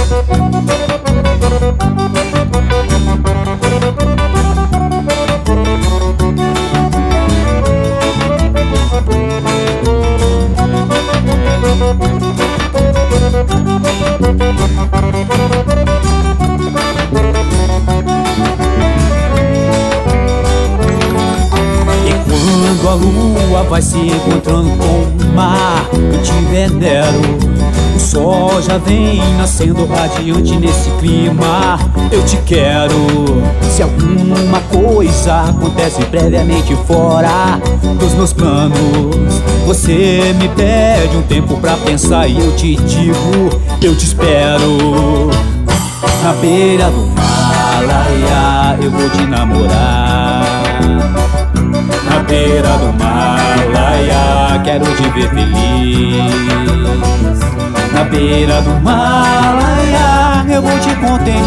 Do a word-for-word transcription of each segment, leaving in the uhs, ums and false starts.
Quando a lua vai se encontrando com o mar, eu te venero. O sol já vem nascendo radiante nesse clima. Eu te quero. Se alguma coisa acontece previamente fora dos meus planos, você me pede um tempo pra pensar e eu te digo, eu te espero. Na beira do Himalaia eu vou te namorar. Na beira do Himalaia quero te ver feliz. Na beira do Himalaia eu vou te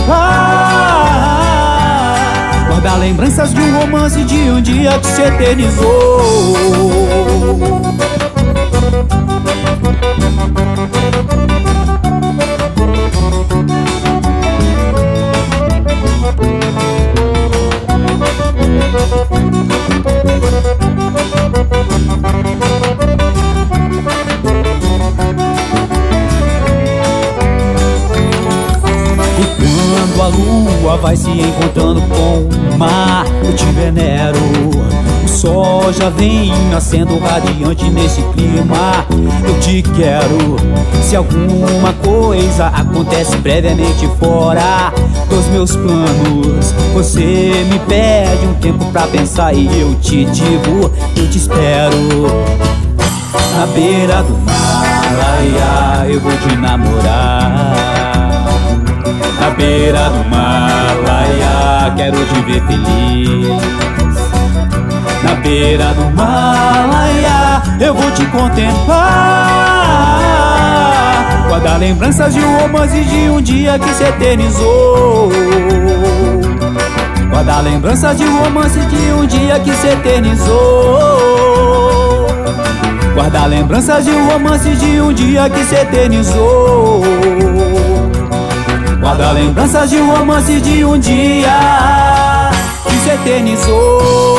contemplar. Guardar lembranças de um romance de um dia que se eternizou. E quando a lua vai se encontrando com o mar, eu te venero. O sol já vem nascendo radiante nesse clima. Eu te quero. Se alguma coisa acontece previamente fora dos meus planos, você me pede um tempo pra pensar e eu te digo, eu te espero. Na beira do Himalaia eu vou te namorar. Na beira do Himalaia quero te ver feliz. Na beira do Himalaia eu vou te contemplar. Guardar lembranças de um romance de um dia que se eternizou. Guardar lembranças de um romance de um dia que se eternizou. Guardar lembranças de um romance de um dia que se eternizou. Guardar lembranças de um romance de um dia que se eternizou.